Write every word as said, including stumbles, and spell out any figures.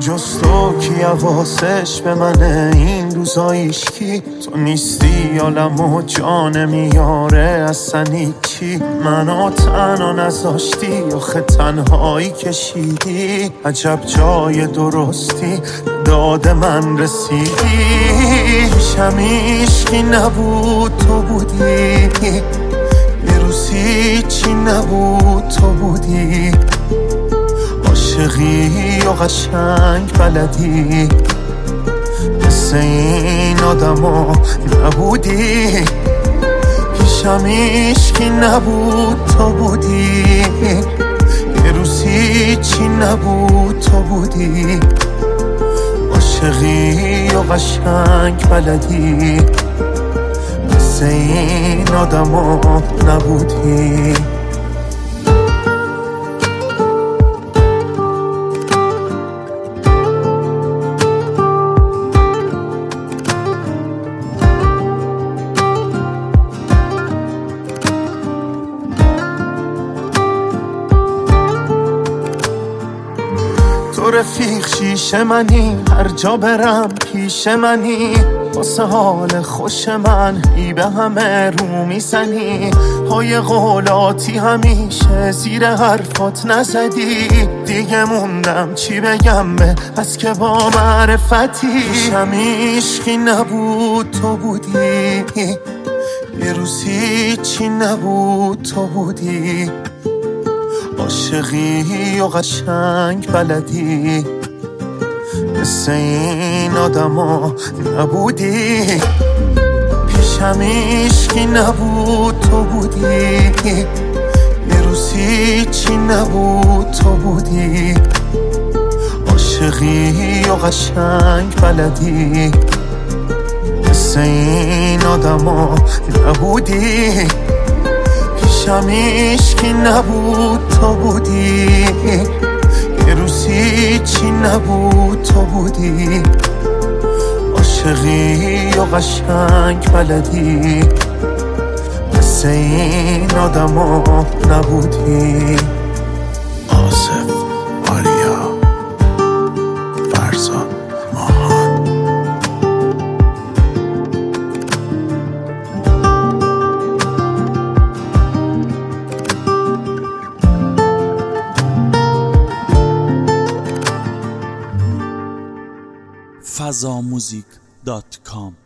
جز تو کی حواسش به منه این روزایش کی؟ تو نیستی عالم و جان میاره اصلا کی؟ منو تنها نذاشتی آخه تنهایی کشیدی عجب جای درستی داد من رسیدی پیشم عشقی نبود تو بودی یه روزی چی نبود تو بودی عاشقی و قشنگ بلدی مثل این آدما نبودی پیشم عشقی نبود تو بودی یه روزی چی نبود تو بودی عاشقی و قشنگ بلدی مثل این آدما نبودی تو رفیق شیشه منی هر جا برم پیش منی واسه حال خوش من ای به همه رو میزنی های قولاتی همیشه زیر حرفات نزدی دیگه موندم چی بگم به از که با معرفتی پیشم عشقی نبود تو بودی یه روزی چی نبود تو بودی عاشقی و قشنگ بلدی مثل این آدما نبودی پیشم عشقی نبود تو بودی یه روزی چی نبود تو بودی عاشقی و قشنگ بلدی مثل این آدما نبودی پیشم عشقی نبود تو بودی یه روزی چی نبود تو بودی عاشقی و قشنگ بلدی مثل این آدما نبودی آصف آریا فرزاد ماهان فضا موزیک دات کام